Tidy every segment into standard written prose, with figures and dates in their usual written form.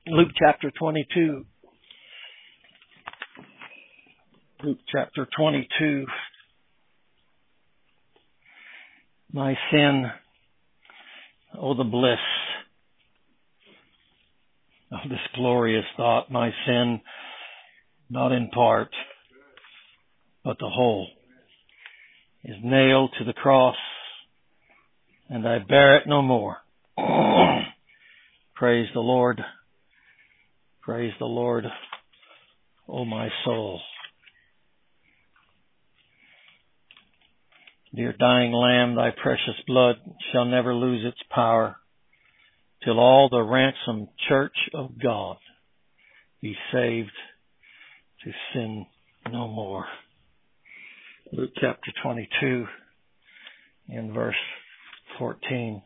Luke chapter 22. Luke chapter 22. My sin, oh the bliss of this glorious thought. My sin, not in part, but the whole, is nailed to the cross, and I bear it no more. Praise the Lord. Praise the Lord, O my soul. Dear dying Lamb, thy precious blood shall never lose its power till all the ransomed church of God be saved to sin no more. Luke chapter 22 in verse 14.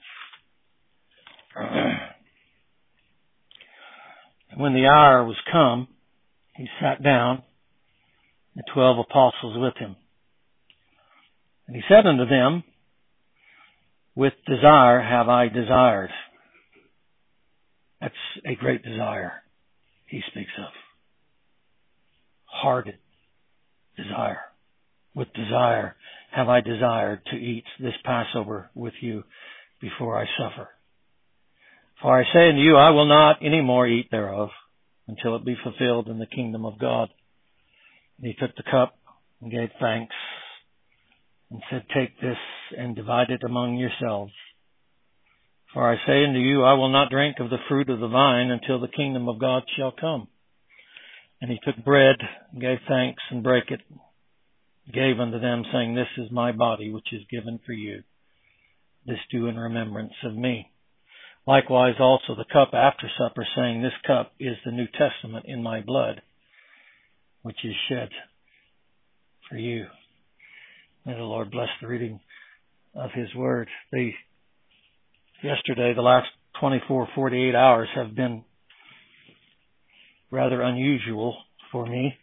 When the hour was come, he sat down, and 12 apostles with him. And he said unto them, with desire have I desired. That's a great desire he speaks of. Hearted desire. With desire have I desired to eat this Passover with you before I suffer. For I say unto you, I will not any more eat thereof until it be fulfilled in the kingdom of God. And he took the cup and gave thanks and said, take this and divide it among yourselves. For I say unto you, I will not drink of the fruit of the vine until the kingdom of God shall come. And he took bread and gave thanks and brake it, gave unto them, saying, this is my body which is given for you. This do in remembrance of me. Likewise also the cup after supper, saying, this cup is the New Testament in my blood, which is shed for you. May the Lord bless the reading of His Word. Yesterday, the last 48 hours have been rather unusual for me.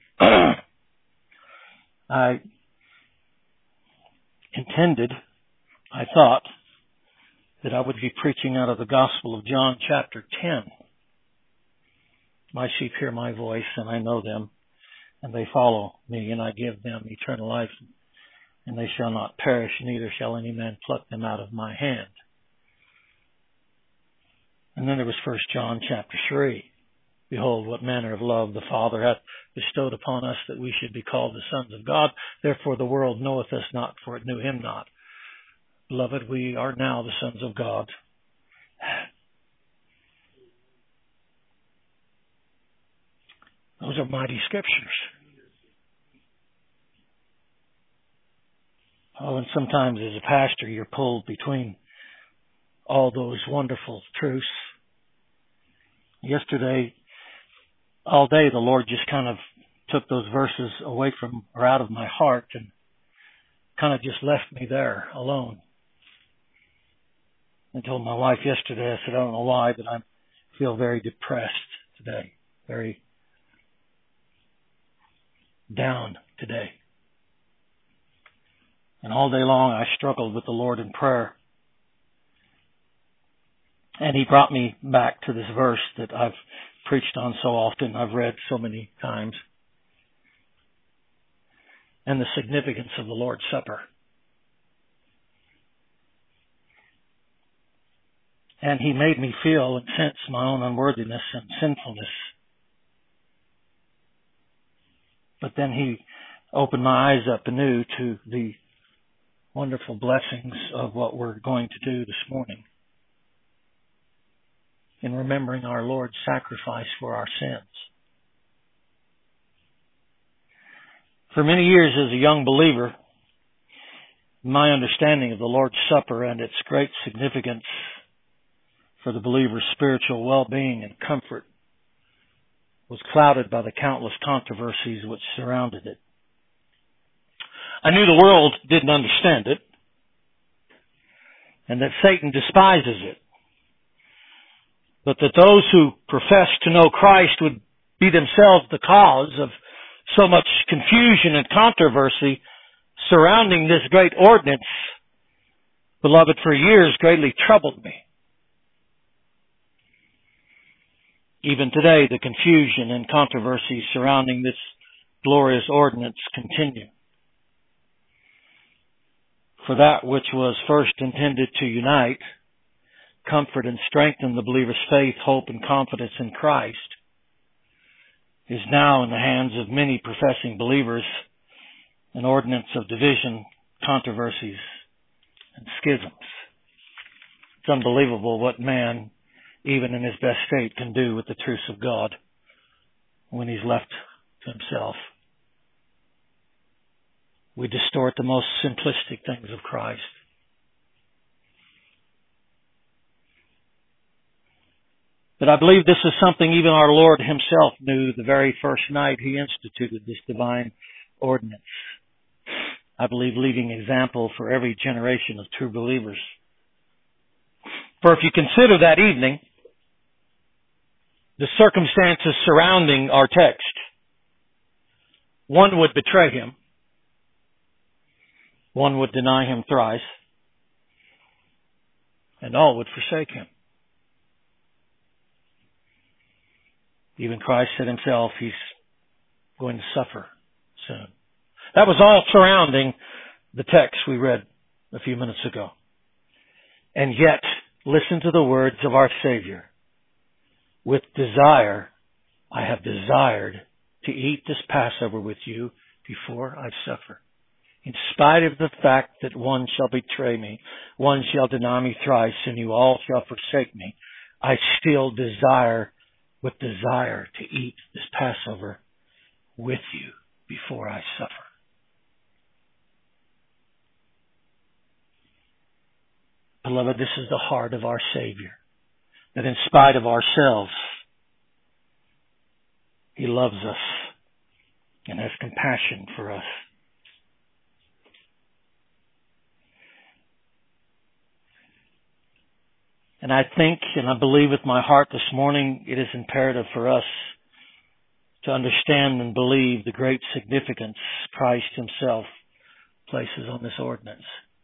I thought that I would be preaching out of the Gospel of John chapter 10. My sheep hear my voice, and I know them, and they follow me, and I give them eternal life, and they shall not perish, neither shall any man pluck them out of my hand. And then there was 1 John chapter 3. Behold, what manner of love the Father hath bestowed upon us, that we should be called the sons of God. Therefore the world knoweth us not, for it knew Him not. Beloved, we are now the sons of God. Those are mighty scriptures. Oh, and sometimes as a pastor, you're pulled between all those wonderful truths. Yesterday, all day, the Lord just kind of took those verses away from or out of my heart and kind of just left me there alone. I told my wife yesterday, I said, I don't know why, but I feel very depressed today, very down today. And all day long I struggled with the Lord in prayer. And He brought me back to this verse that I've preached on so often, I've read so many times. And the significance of the Lord's Supper. And He made me feel and sense my own unworthiness and sinfulness. But then He opened my eyes up anew to the wonderful blessings of what we're going to do this morning in remembering our Lord's sacrifice for our sins. For many years as a young believer, my understanding of the Lord's Supper and its great significance for the believer's spiritual well-being and comfort was clouded by the countless controversies which surrounded it. I knew the world didn't understand it, and that Satan despises it, but that those who profess to know Christ would be themselves the cause of so much confusion and controversy surrounding this great ordinance, beloved, for years greatly troubled me. Even today, the confusion and controversy surrounding this glorious ordinance continue. For that which was first intended to unite, comfort, and strengthen the believer's faith, hope, and confidence in Christ is now in the hands of many professing believers an ordinance of division, controversies, and schisms. It's unbelievable what man, even in his best state, can do with the truths of God when he's left to himself. We distort the most simplistic things of Christ. But I believe this is something even our Lord Himself knew the very first night He instituted this divine ordinance. I believe leading example for every generation of true believers. For if you consider that evening, the circumstances surrounding our text, one would betray Him, one would deny Him thrice, and all would forsake Him. Even Christ said Himself He's going to suffer soon. That was all surrounding the text we read a few minutes ago. And yet, listen to the words of our Savior. With desire, I have desired to eat this Passover with you before I suffer. In spite of the fact that one shall betray me, one shall deny me thrice, and you all shall forsake me, I still desire to eat this Passover with you before I suffer. Beloved, this is the heart of our Savior, that in spite of ourselves, He loves us and has compassion for us. And I think and I believe with my heart this morning it is imperative for us to understand and believe the great significance Christ Himself places on this ordinance.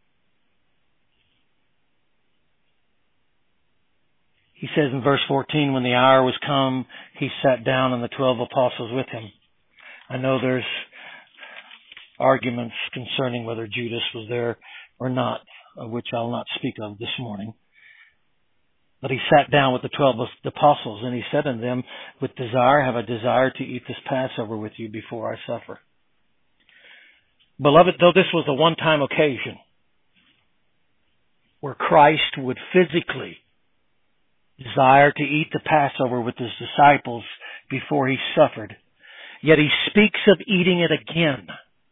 He says in verse 14, when the hour was come, He sat down and the 12 apostles with Him. I know there's arguments concerning whether Judas was there or not, of which I'll not speak of this morning. But He sat down with the 12 apostles, and He said unto them, with desire have I desired to eat this Passover with you before I suffer. Beloved, though this was a one-time occasion where Christ would physically desire to eat the Passover with His disciples before He suffered, yet He speaks of eating it again.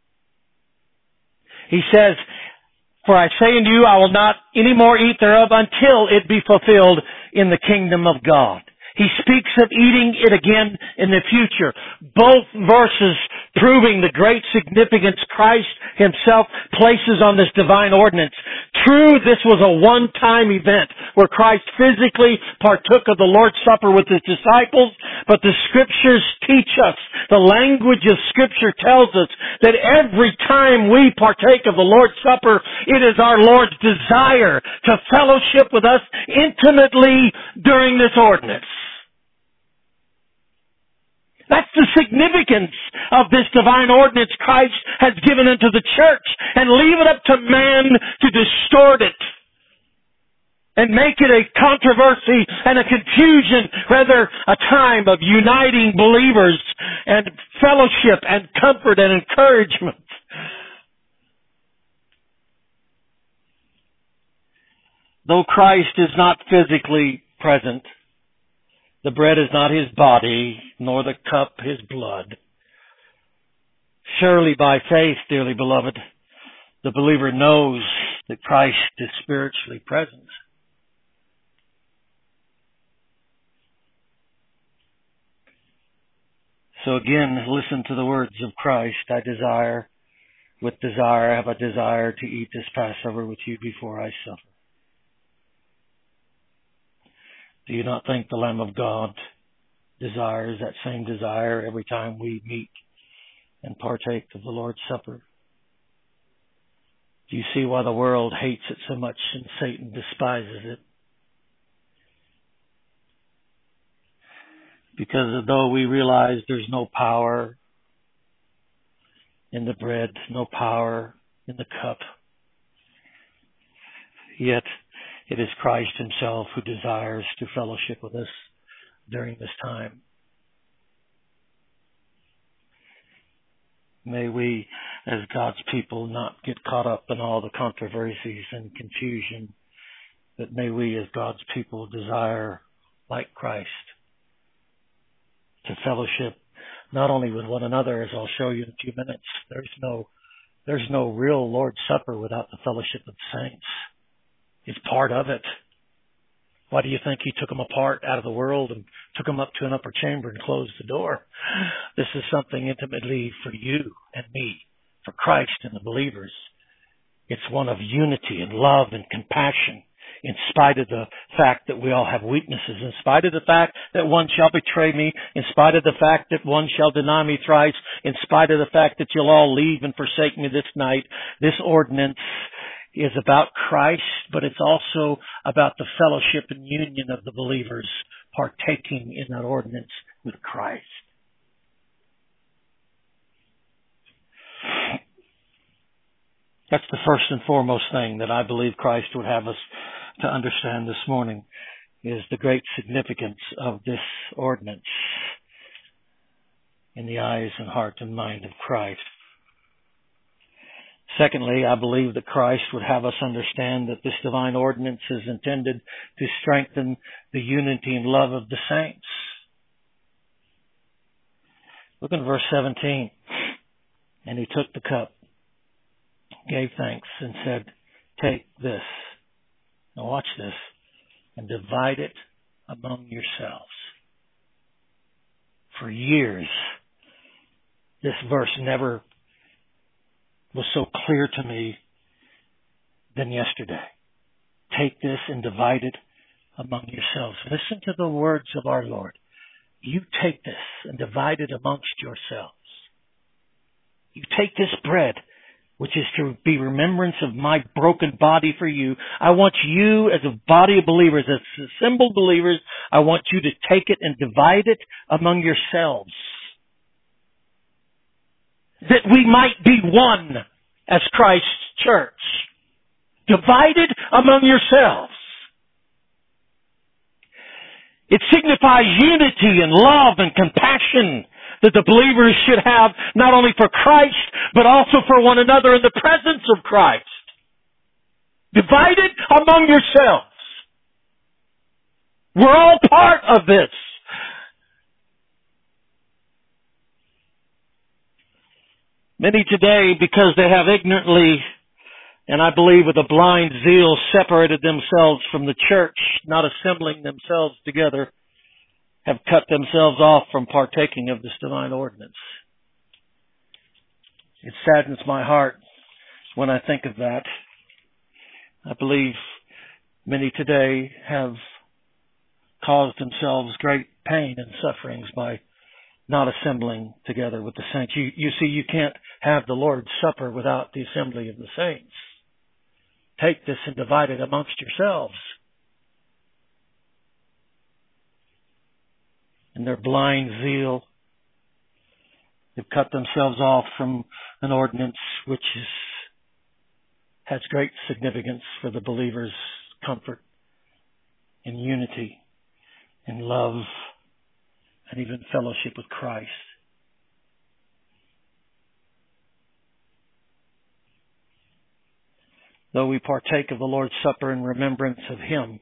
He says, for I say unto you, I will not any more eat thereof until it be fulfilled in the kingdom of God. He speaks of eating it again in the future. Both verses proving the great significance Christ Himself places on this divine ordinance. True, this was a one-time event where Christ physically partook of the Lord's Supper with His disciples, but the Scriptures teach us, the language of Scripture tells us that every time we partake of the Lord's Supper, it is our Lord's desire to fellowship with us intimately during this ordinance. That's the significance of this divine ordinance Christ has given unto the church, and leave it up to man to distort it and make it a controversy and a confusion, rather a time of uniting believers and fellowship and comfort and encouragement. Though Christ is not physically present, the bread is not His body, nor the cup His blood. Surely by faith, dearly beloved, the believer knows that Christ is spiritually present. So again, listen to the words of Christ. I desire, with desire, have a desire to eat this Passover with you before I suffer. Do you not think the Lamb of God desires that same desire every time we meet and partake of the Lord's Supper? Do you see why the world hates it so much and Satan despises it? Because though we realize there's no power in the bread, no power in the cup, yet it is Christ himself who desires to fellowship with us during this time. May we, as God's people, not get caught up in all the controversies and confusion, but may we, as God's people, desire, like Christ, to fellowship not only with one another, as I'll show you in a few minutes. There's no real Lord's Supper without the fellowship of the saints. It's part of it. Why do you think he took them apart out of the world and took them up to an upper chamber and closed the door? This is something intimately for you and me, for Christ and the believers. It's one of unity and love and compassion, in spite of the fact that we all have weaknesses, in spite of the fact that one shall betray me, in spite of the fact that one shall deny me thrice, in spite of the fact that you'll all leave and forsake me this night. This ordinance is about Christ, but it's also about the fellowship and union of the believers partaking in that ordinance with Christ. That's the first and foremost thing that I believe Christ would have us to understand this morning, is the great significance of this ordinance in the eyes and heart and mind of Christ. Secondly, I believe that Christ would have us understand that this divine ordinance is intended to strengthen the unity and love of the saints. Look at verse 17. And he took the cup, gave thanks, and said, "Take this." Now watch this. "And divide it among yourselves." For years, this verse never was so clear to me than yesterday. Take this and divide it among yourselves. Listen to the words of our Lord. You take this and divide it amongst yourselves. You take this bread, which is to be remembrance of my broken body for you. I want you, as a body of believers, as assembled believers, I want you to take it and divide it among yourselves, that we might be one as Christ's church. Divided among yourselves. It signifies unity and love and compassion that the believers should have, not only for Christ, but also for one another in the presence of Christ. Divided among yourselves. We're all part of this. Many today, because they have ignorantly, and I believe with a blind zeal, separated themselves from the church, not assembling themselves together, have cut themselves off from partaking of this divine ordinance. It saddens my heart when I think of that. I believe many today have caused themselves great pain and sufferings by not assembling together with the saints. You see, you can't have the Lord's Supper without the assembly of the saints. Take this and divide it amongst yourselves. In their blind zeal, they've cut themselves off from an ordinance which has great significance for the believer's comfort and unity and love and even fellowship with Christ. Though we partake of the Lord's Supper in remembrance of Him,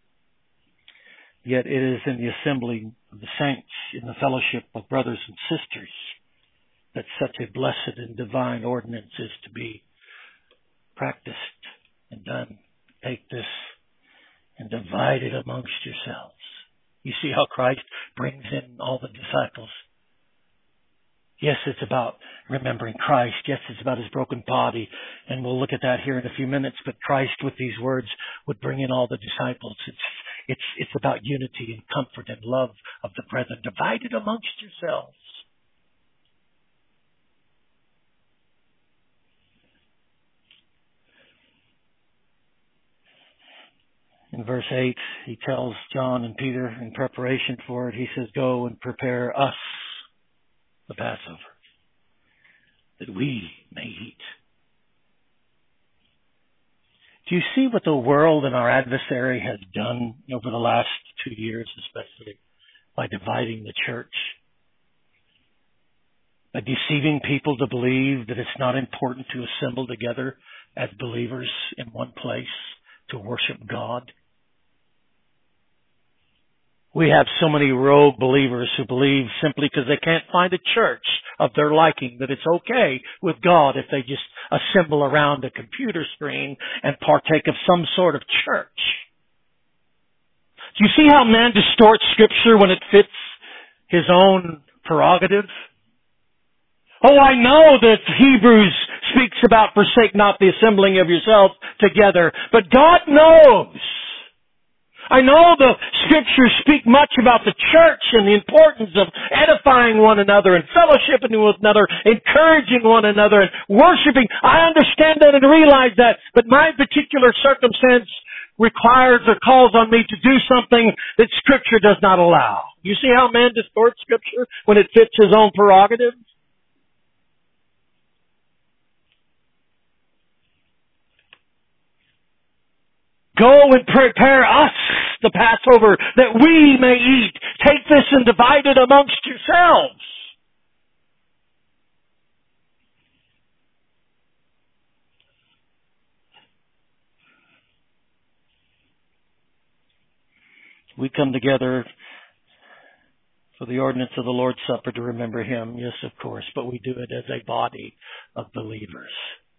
yet it is in the assembly of the saints, in the fellowship of brothers and sisters, that such a blessed and divine ordinance is to be practiced and done. Take this and divide it amongst yourselves. You see how Christ brings in all the disciples. Yes, it's about remembering Christ. Yes, it's about His broken body. And we'll look at that here in a few minutes. But Christ, with these words, would bring in all the disciples. It's about unity and comfort and love of the brethren. Divide it amongst yourselves. In verse 8, he tells John and Peter in preparation for it, he says, go and prepare us the Passover, that we may eat. Do you see what the world and our adversary has done over the last 2 years, especially by dividing the church? By deceiving people to believe that it's not important to assemble together as believers in one place to worship God. We have so many rogue believers who believe simply because they can't find a church of their liking that it's okay with God if they just assemble around a computer screen and partake of some sort of church. Do you see how man distorts Scripture when it fits his own prerogative? Oh, I know that Hebrews speaks about forsake not the assembling of yourselves together, but God knows. I know the Scriptures speak much about the church and the importance of edifying one another and fellowshipping with one another, encouraging one another and worshiping. I understand that and realize that, but my particular circumstance requires or calls on me to do something that Scripture does not allow. You see how man distorts Scripture when it fits his own prerogative? Go and prepare us the Passover that we may eat. Take this and divide it amongst yourselves. We come together for the ordinance of the Lord's Supper to remember Him, yes, of course, but we do it as a body of believers.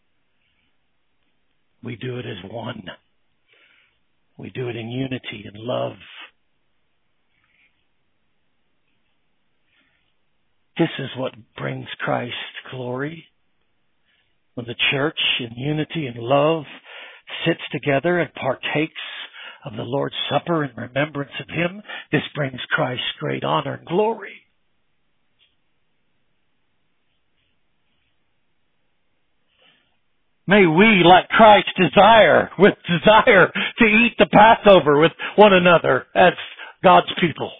We do it as one. We do it in unity and love. This is what brings Christ glory. When the church in unity and love sits together and partakes of the Lord's Supper in remembrance of Him, this brings Christ great honor and glory. May we, like Christ, desire to eat the Passover with one another as God's people.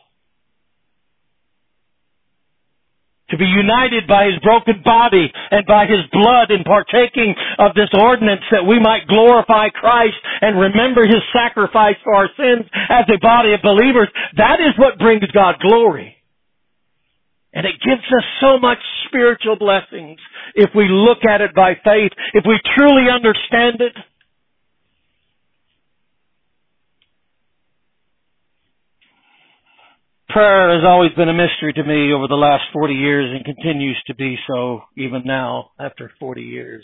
To be united by His broken body and by His blood in partaking of this ordinance that we might glorify Christ and remember His sacrifice for our sins as a body of believers. That is what brings God glory. And it gives us so much spiritual blessings if we look at it by faith, if we truly understand it. Prayer has always been a mystery to me over the last 40 years and continues to be so even now after 40 years.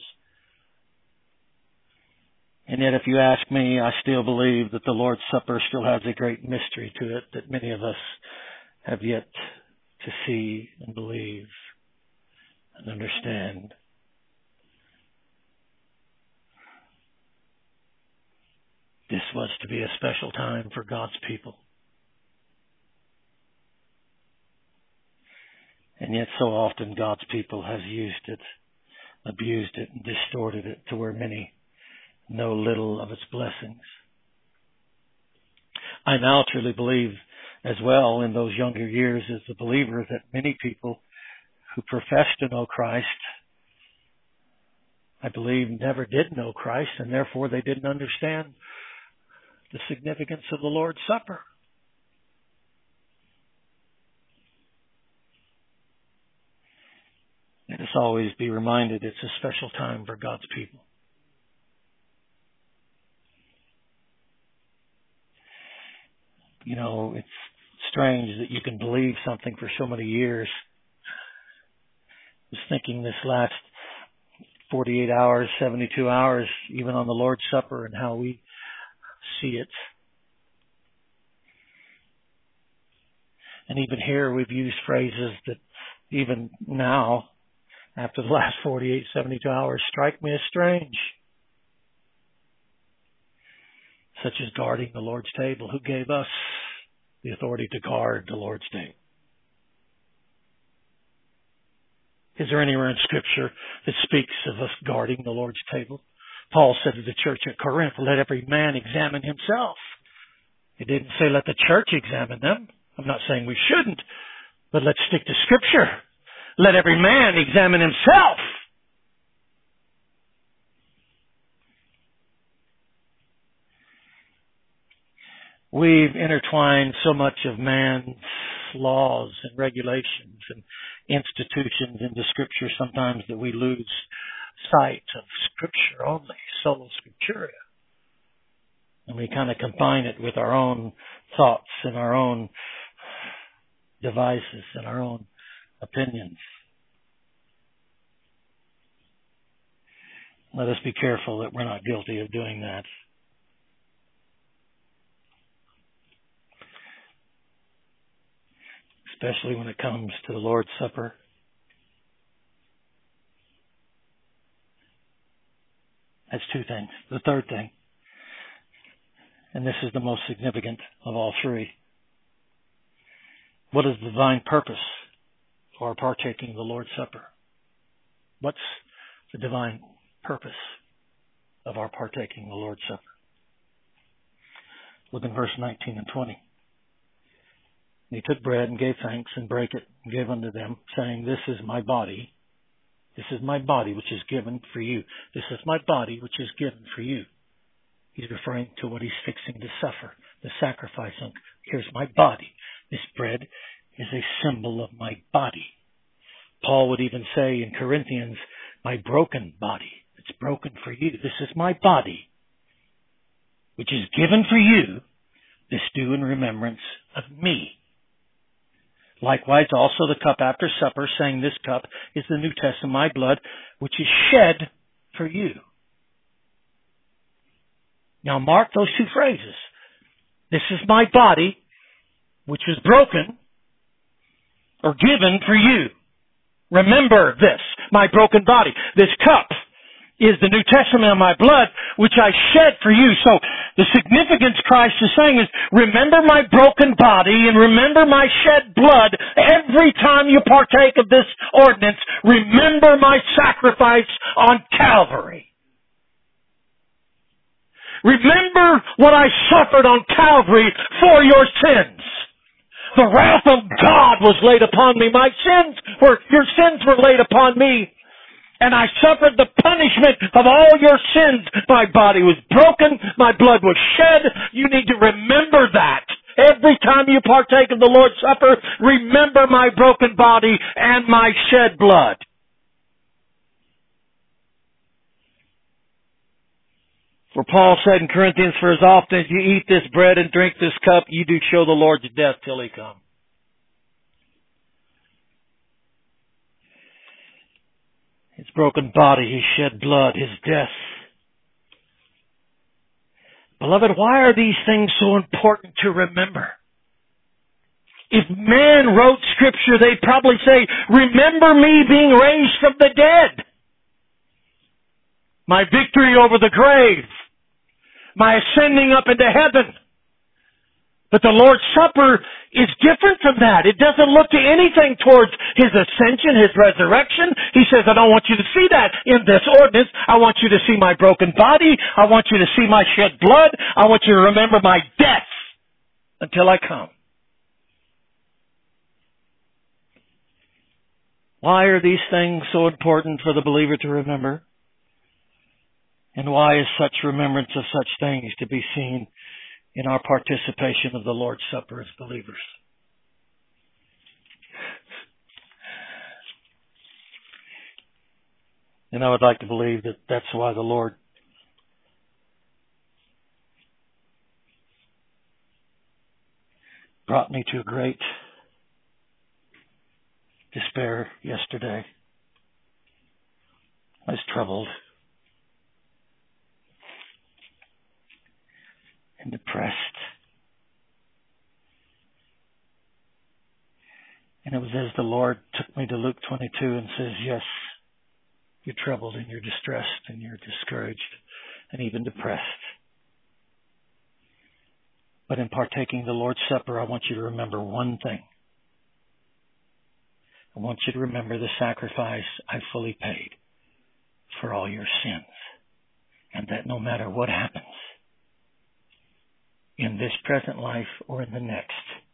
And yet if you ask me, I still believe that the Lord's Supper still has a great mystery to it that many of us have yet to see and believe and understand. This was to be a special time for God's people. And yet so often God's people has used it, abused it, and distorted it to where many know little of its blessings. I now truly believe as well in those younger years as a believer that many people who profess to know Christ, I believe, never did know Christ, and therefore they didn't understand the significance of the Lord's Supper. Let us always be reminded it's a special time for God's people. You know, it's strange that you can believe something for so many years. I was thinking this last 48 hours, 72 hours, even on the Lord's Supper and how we see it. And even here we've used phrases that even now, after the last 48, 72 hours, strike me as strange. Such as guarding the Lord's table. Who gave us the authority to guard the Lord's table? Is there anywhere in Scripture that speaks of us guarding the Lord's table? Paul said to the church at Corinth, let every man examine himself. It didn't say let the church examine them. I'm not saying we shouldn't, but let's stick to Scripture. Let every man examine himself. We've intertwined so much of man's laws and regulations and institutions into Scripture sometimes that we lose sight of Scripture only, sola scriptura. And we kind of combine it with our own thoughts and our own devices and our own opinions. Let us be careful that we're not guilty of doing that. Especially when it comes to the Lord's Supper. That's two things. The third thing, and this is the most significant of all three. What is the divine purpose for partaking of the Lord's Supper? What's the divine purpose of our partaking of the Lord's Supper? Look in verse 19 and 20. He took bread and gave thanks and brake it and gave unto them, saying, This is my body. This is my body which is given for you. This is my body which is given for you. He's referring to what he's fixing to suffer, the sacrifice. Here's my body. This bread is a symbol of my body. Paul would even say in Corinthians, my broken body. It's broken for you. This is my body, which is given for you. This do in remembrance of me. Likewise, also the cup after supper, saying, This cup is the New Testament, my blood, which is shed for you. Now mark those two phrases. This is my body, which was broken or given for you. Remember this, my broken body. This cup is the New Testament of my blood, which I shed for you. So the significance Christ is saying is, remember my broken body and remember my shed blood. Every time you partake of this ordinance, remember my sacrifice on Calvary. Remember what I suffered on Calvary for your sins. The wrath of God was laid upon me. Your sins were laid upon me. And I suffered the punishment of all your sins. My body was broken. My blood was shed. You need to remember that. Every time you partake of the Lord's Supper, remember my broken body and my shed blood. For Paul said in Corinthians, For as often as you eat this bread and drink this cup, you do show the Lord's death till he come. His broken body, his shed blood, his death. Beloved, why are these things so important to remember? If man wrote Scripture, they'd probably say, remember me being raised from the dead. My victory over the grave. My ascending up into heaven. But the Lord's Supper is different from that. It doesn't look to anything towards His ascension, His resurrection. He says, I don't want you to see that in this ordinance. I want you to see my broken body. I want you to see my shed blood. I want you to remember my death until I come. Why are these things so important for the believer to remember? And why is such remembrance of such things to be seen in our participation of the Lord's Supper as believers? And I would like to believe that that's why the Lord brought me to a great despair yesterday. I was troubled and depressed. And it was as the Lord took me to Luke 22 and says, yes, you're troubled and you're distressed and you're discouraged and even depressed. But in partaking the Lord's Supper, I want you to remember one thing. I want you to remember the sacrifice I fully paid for all your sins. And that no matter what happens, in this present life or in the next.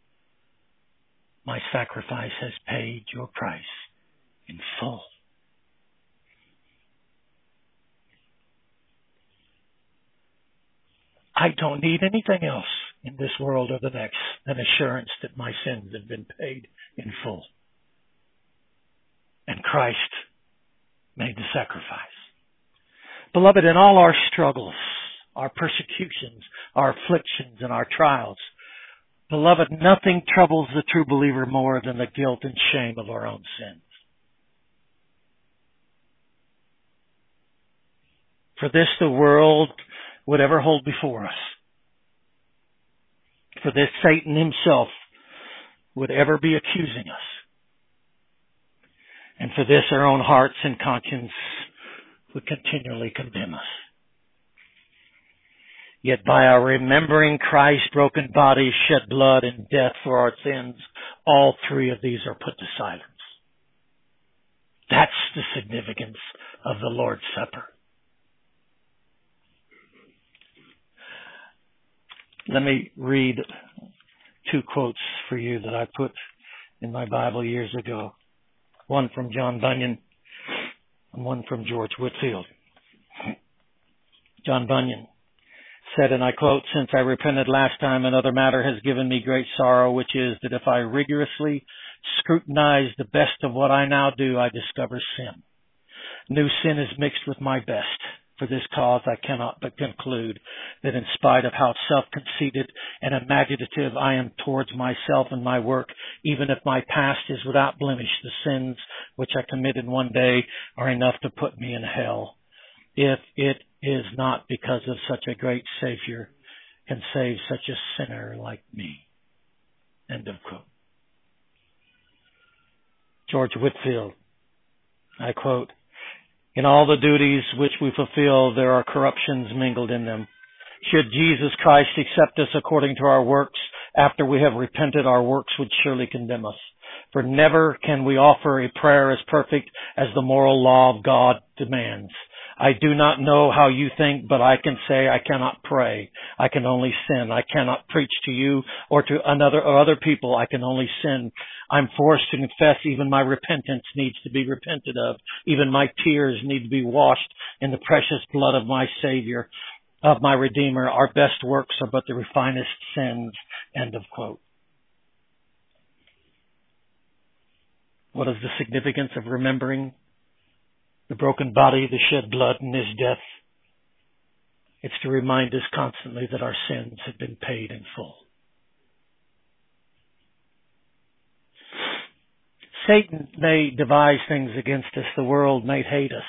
My sacrifice has paid your price in full. I don't need anything else in this world or the next than assurance that my sins have been paid in full. And Christ made the sacrifice. Beloved, in all our struggles, our persecutions, our afflictions, and our trials, beloved, nothing troubles the true believer more than the guilt and shame of our own sins. For this the world would ever hold before us. For this Satan himself would ever be accusing us. And for this our own hearts and conscience would continually condemn us. Yet by our remembering Christ's broken body, shed blood, and death for our sins, all three of these are put to silence. That's the significance of the Lord's Supper. Let me read two quotes for you that I put in my Bible years ago. One from John Bunyan and one from George Whitefield. John Bunyan said, and I quote, "Since I repented last time, another matter has given me great sorrow, which is that if I rigorously scrutinize the best of what I now do, I discover sin. New sin is mixed with my best. For this cause I cannot but conclude that in spite of how self-conceited and imaginative I am towards myself and my work, even if my past is without blemish, the sins which I committed one day are enough to put me in hell, if it is not because of such a great Savior can save such a sinner like me." End of quote. George Whitefield, I quote, "In all the duties which we fulfill, there are corruptions mingled in them. Should Jesus Christ accept us according to our works, after we have repented, our works would surely condemn us. For never can we offer a prayer as perfect as the moral law of God demands. I do not know how you think, but I can say I cannot pray. I can only sin. I cannot preach to you or to other people. I can only sin. I'm forced to confess even my repentance needs to be repented of. Even my tears need to be washed in the precious blood of my Savior, of my Redeemer. Our best works are but the finest sins." End of quote. What is the significance of remembering the broken body, the shed blood, and His death? It's to remind us constantly that our sins have been paid in full. Satan may devise things against us. The world may hate us.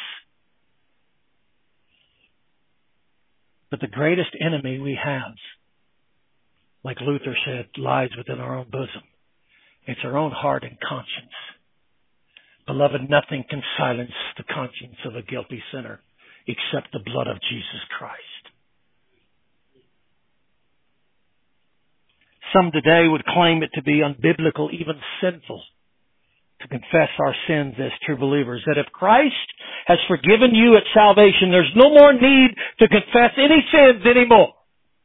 But the greatest enemy we have, like Luther said, lies within our own bosom. It's our own heart and conscience. Beloved, nothing can silence the conscience of a guilty sinner except the blood of Jesus Christ. Some today would claim it to be unbiblical, even sinful, to confess our sins as true believers. That if Christ has forgiven you at salvation, there's no more need to confess any sins anymore.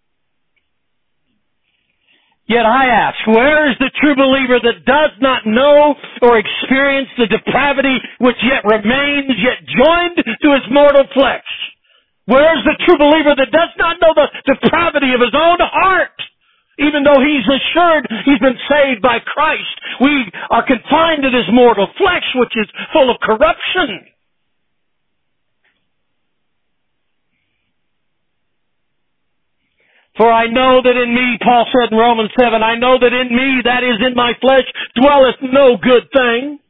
Yet I ask, where is the true believer that does not know or experience the depravity which yet remains, yet joined to his mortal flesh? Where is the true believer that does not know the depravity of his own heart? Even though he's assured he's been saved by Christ, we are confined to this mortal flesh which is full of corruption. For I know that in me, Paul said in Romans 7, I know that in me, that is in my flesh, dwelleth no good thing.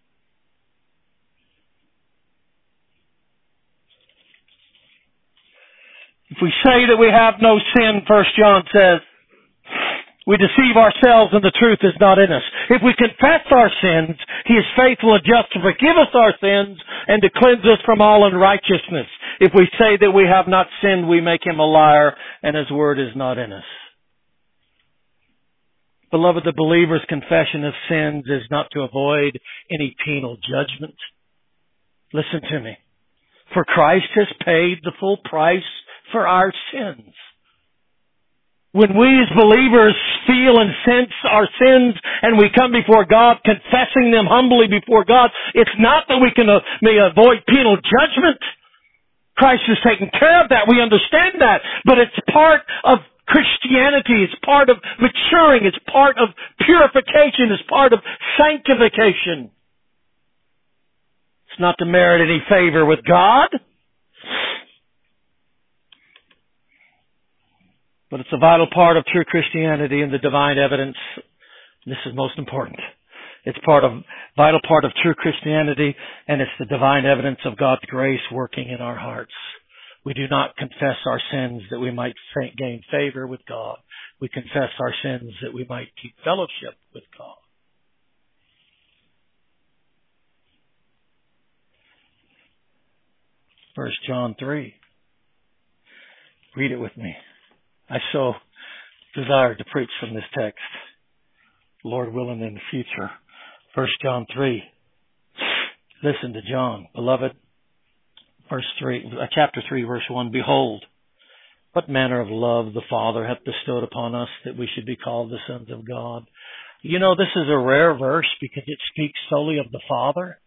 If we say that we have no sin, 1 John says, we deceive ourselves and the truth is not in us. If we confess our sins, He is faithful and just to forgive us our sins and to cleanse us from all unrighteousness. If we say that we have not sinned, we make Him a liar and His word is not in us. Beloved, the believer's confession of sins is not to avoid any penal judgment. Listen to me. For Christ has paid the full price for our sins. When we as believers feel and sense our sins and we come before God, confessing them humbly before God, it's not that we may avoid penal judgment. Christ has taken care of that. We understand that. But it's part of Christianity. It's part of maturing. It's part of purification. It's part of sanctification. It's not to merit any favor with God, but it's a vital part of true Christianity and the divine evidence. This is most important. It's vital part of true Christianity, and it's the divine evidence of God's grace working in our hearts. We do not confess our sins that we might gain favor with God. We confess our sins that we might keep fellowship with God. 1 John 3. Read it with me. I so desire to preach from this text, Lord willing, in the future. 1 John 3. Listen to John. Beloved, chapter 3, verse 1. Behold, what manner of love the Father hath bestowed upon us, that we should be called the sons of God. You know, this is a rare verse because it speaks solely of the Father.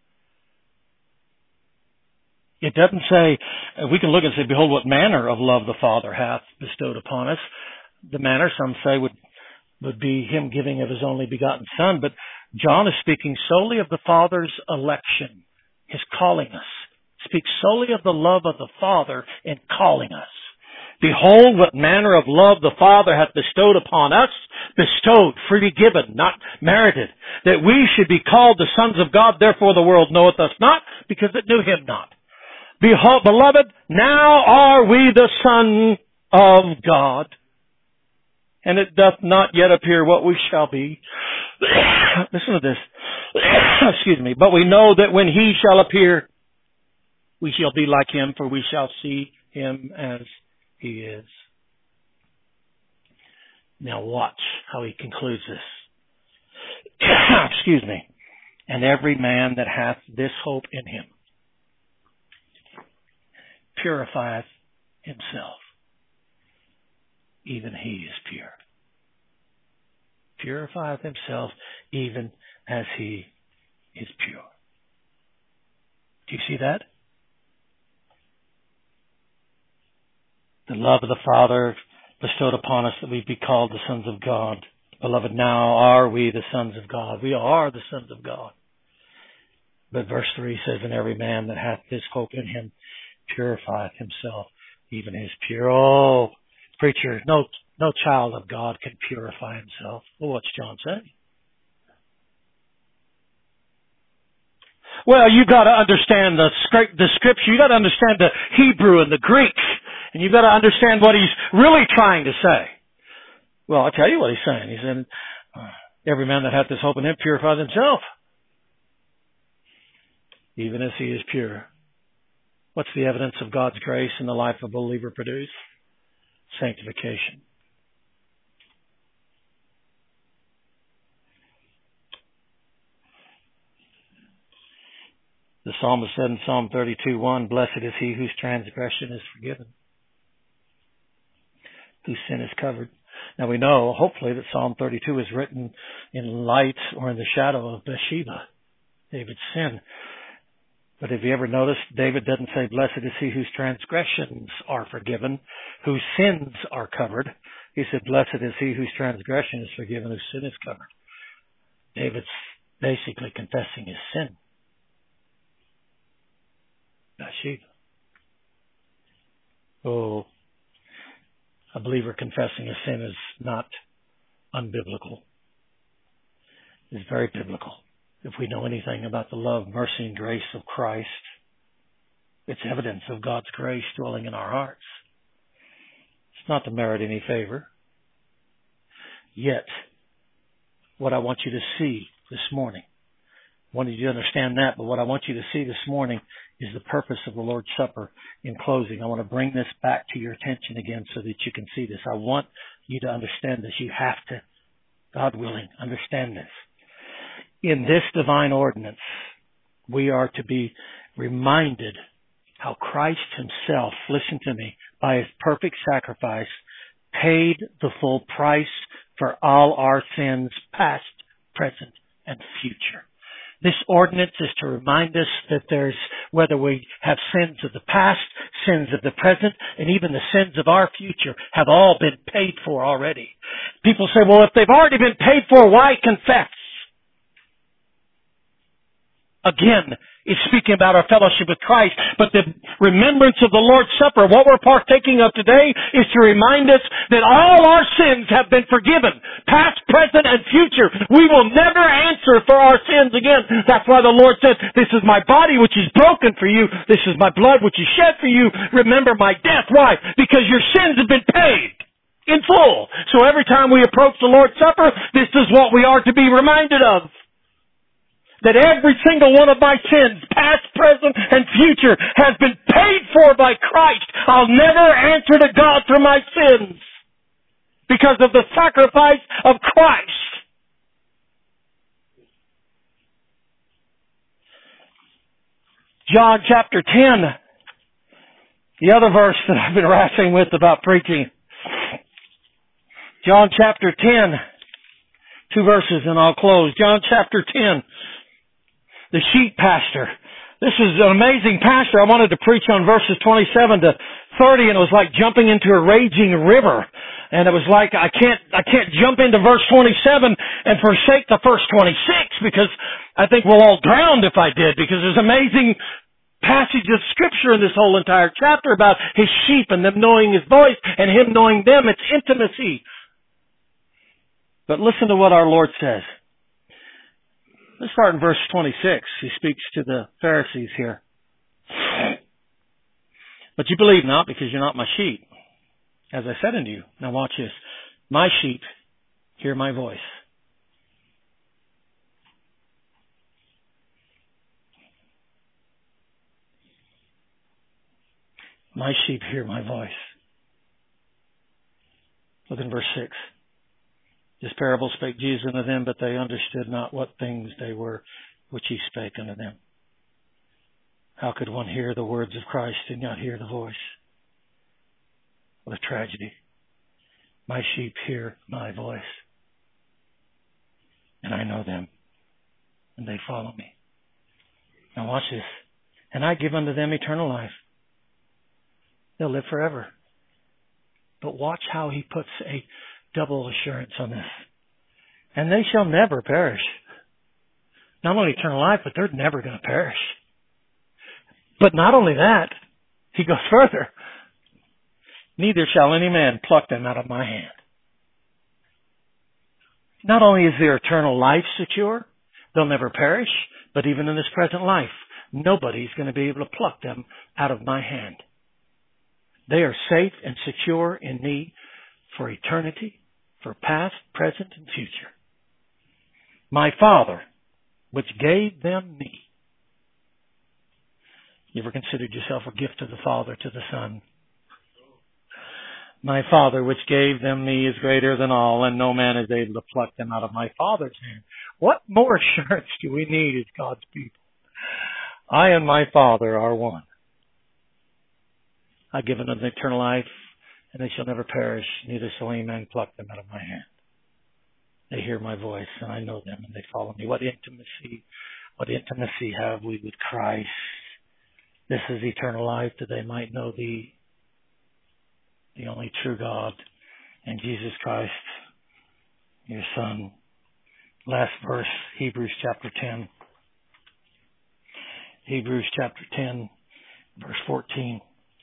It doesn't say, we can look and say, behold, what manner of love the Father hath bestowed upon us. The manner, some say, would be Him giving of His only begotten Son. But John is speaking solely of the Father's election, His calling us. Speaks solely of the love of the Father in calling us. Behold, what manner of love the Father hath bestowed upon us, bestowed, freely given, not merited, that we should be called the sons of God. Therefore the world knoweth us not, because it knew Him not. Behold, beloved, now are we the sons of God, and it doth not yet appear what we shall be. Listen to this. Excuse me. But we know that when He shall appear, we shall be like Him, for we shall see Him as He is. Now watch how he concludes this. Excuse me. And every man that hath this hope in Him purifieth himself, even he is pure. Purifieth himself, even as he is pure. Do you see that? The love of the Father bestowed upon us that we be called the sons of God. Beloved, now are we the sons of God. We are the sons of God. But verse 3 says, and every man that hath this hope in Him purifieth himself, even is pure. Oh, preacher, no child of God can purify himself. Well, what's John saying? Well, you got to understand the scripture. You got to understand the Hebrew and the Greek, and you got to understand what he's really trying to say. Well, I'll tell you what he's saying. He said, every man that hath this hope in Him purifieth himself, even as he is pure. What's the evidence of God's grace in the life of a believer produce? Sanctification. The psalmist said in Psalm 32:1, blessed is he whose transgression is forgiven, whose sin is covered. Now we know, hopefully, that Psalm 32 is written in light or in the shadow of Bathsheba, David's sin. But have you ever noticed David doesn't say, blessed is he whose transgressions are forgiven, whose sins are covered. He said, blessed is he whose transgression is forgiven, whose sin is covered. David's basically confessing his sin. Bathsheba. Oh, a believer confessing his sin is not unbiblical. It's very biblical. If we know anything about the love, mercy, and grace of Christ, it's evidence of God's grace dwelling in our hearts. It's not to merit any favor. Yet, what I want you to see this morning, I wanted you to understand that, but what I want you to see this morning is the purpose of the Lord's Supper. In closing, I want to bring this back to your attention again so that you can see this. I want you to understand this. You have to, God willing, understand this. In this divine ordinance, we are to be reminded how Christ Himself, listen to me, by His perfect sacrifice, paid the full price for all our sins, past, present, and future. This ordinance is to remind us that whether we have sins of the past, sins of the present, and even the sins of our future have all been paid for already. People say, well, if they've already been paid for, why confess? Again, it's speaking about our fellowship with Christ, but the remembrance of the Lord's Supper, what we're partaking of today, is to remind us that all our sins have been forgiven, past, present, and future. We will never answer for our sins again. That's why the Lord said, this is my body which is broken for you. This is my blood which is shed for you. Remember my death. Why? Because your sins have been paid in full. So every time we approach the Lord's Supper, this is what we are to be reminded of. That every single one of my sins, past, present, and future, has been paid for by Christ. I'll never answer to God for my sins because of the sacrifice of Christ. John chapter 10, the other verse that I've been wrestling with about preaching. John chapter 10, 2 verses and I'll close. John chapter 10. The sheep pasture. This is an amazing pasture. I wanted to preach on verses 27 to 30, and it was like jumping into a raging river. And it was like, I can't jump into verse 27 and forsake the first 26 because I think we'll all drown if I did, because there's amazing passage of Scripture in this whole entire chapter about His sheep and them knowing His voice and Him knowing them. It's intimacy. But listen to what our Lord says. Let's start in verse 26. He speaks to the Pharisees here. But you believe not, because you're not my sheep, as I said unto you. Now watch this. My sheep hear my voice. My sheep hear my voice. Look in verse 6. This parable spake Jesus unto them, but they understood not what things they were which He spake unto them. How could one hear the words of Christ and not hear the voice? What a tragedy. My sheep hear my voice, and I know them, and they follow me. Now watch this. And I give unto them eternal life. They'll live forever. But watch how He puts a double assurance on this. And they shall never perish. Not only eternal life, but they're never going to perish. But not only that, He goes further. Neither shall any man pluck them out of my hand. Not only is their eternal life secure, they'll never perish, but even in this present life, nobody's going to be able to pluck them out of my hand. They are safe and secure in me for eternity, for past, present, and future. My Father, which gave them me. You ever considered yourself a gift to the Father, to the Son? My Father, which gave them me, is greater than all, and no man is able to pluck them out of my Father's hand. What more assurance do we need as God's people? I and my Father are one. I give unto them eternal life, and they shall never perish, neither shall any man pluck them out of my hand. They hear my voice, and I know them, and they follow me. What intimacy have we with Christ? This is eternal life, that they might know Thee, the only true God, and Jesus Christ, Your Son. Last verse, Hebrews chapter 10. Hebrews chapter 10, verse 14.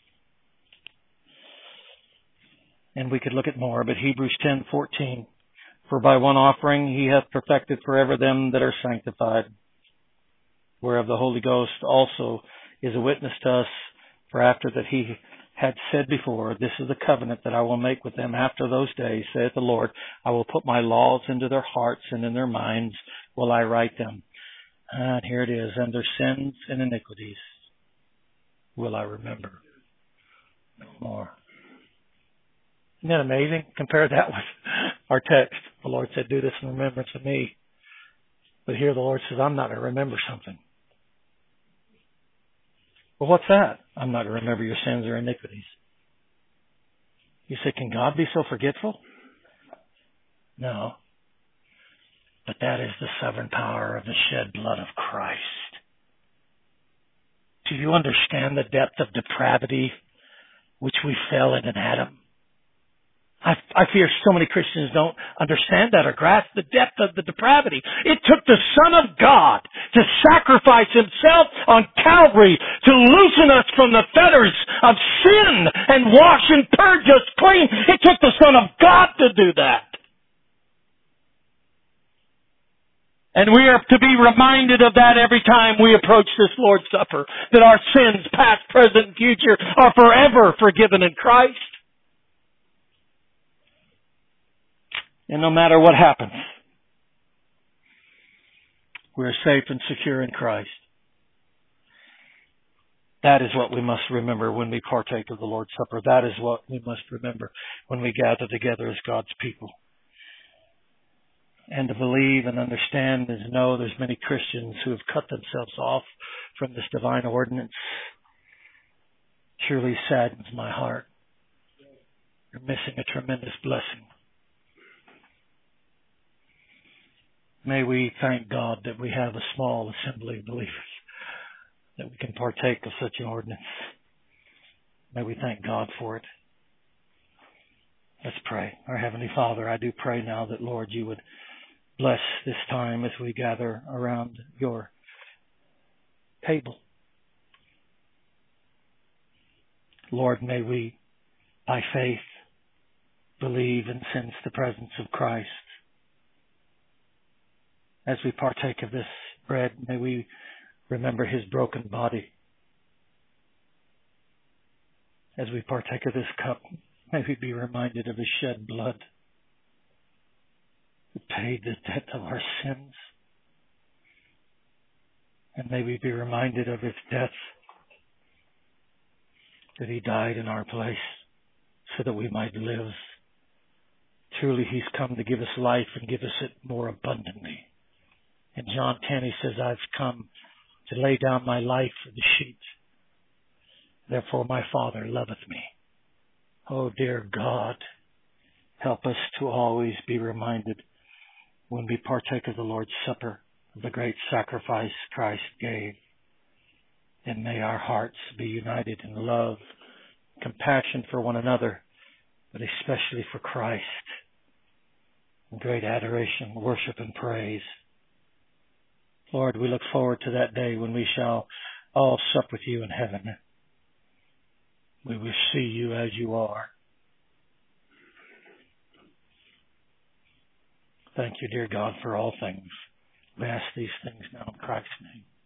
And we could look at more, but Hebrews 10:14. For by one offering He hath perfected forever them that are sanctified, whereof the Holy Ghost also is a witness to us. For after that He had said before, this is the covenant that I will make with them after those days, saith the Lord, I will put my laws into their hearts, and in their minds will I write them. And here it is, and their sins and iniquities will I remember no more. Isn't that amazing? Compare that with our text. The Lord said, do this in remembrance of me. But here the Lord says, I'm not going to remember something. Well, what's that? I'm not going to remember your sins or iniquities. You say, can God be so forgetful? No. But that is the sovereign power of the shed blood of Christ. Do you understand the depth of depravity which we fell in Adam? I fear so many Christians don't understand that or grasp the depth of the depravity. It took the Son of God to sacrifice Himself on Calvary to loosen us from the fetters of sin and wash and purge us clean. It took the Son of God to do that. And we are to be reminded of that every time we approach this Lord's Supper, that our sins, past, present, and future, are forever forgiven in Christ. And no matter what happens, we're safe and secure in Christ. That is what we must remember when we partake of the Lord's Supper. That is what we must remember when we gather together as God's people. And to believe and understand and to know there's many Christians who have cut themselves off from this divine ordinance truly saddens my heart. You're missing a tremendous blessing. May we thank God that we have a small assembly of believers, that we can partake of such an ordinance. May we thank God for it. Let's pray. Our Heavenly Father, I do pray now that, Lord, you would bless this time as we gather around your table. Lord, may we, by faith, believe and sense the presence of Christ. As we partake of this bread, may we remember His broken body. As we partake of this cup, may we be reminded of His shed blood, who paid the debt of our sins. And may we be reminded of His death, that He died in our place so that we might live. Truly, He's come to give us life and give us it more abundantly. In John 10, He says, I've come to lay down my life for the sheep. Therefore my Father loveth me. Oh, dear God, help us to always be reminded when we partake of the Lord's Supper of the great sacrifice Christ gave. And may our hearts be united in love, compassion for one another, but especially for Christ. In great adoration, worship, and praise. Lord, we look forward to that day when we shall all sup with you in heaven. We will see you as you are. Thank you, dear God, for all things. We ask these things now in Christ's name.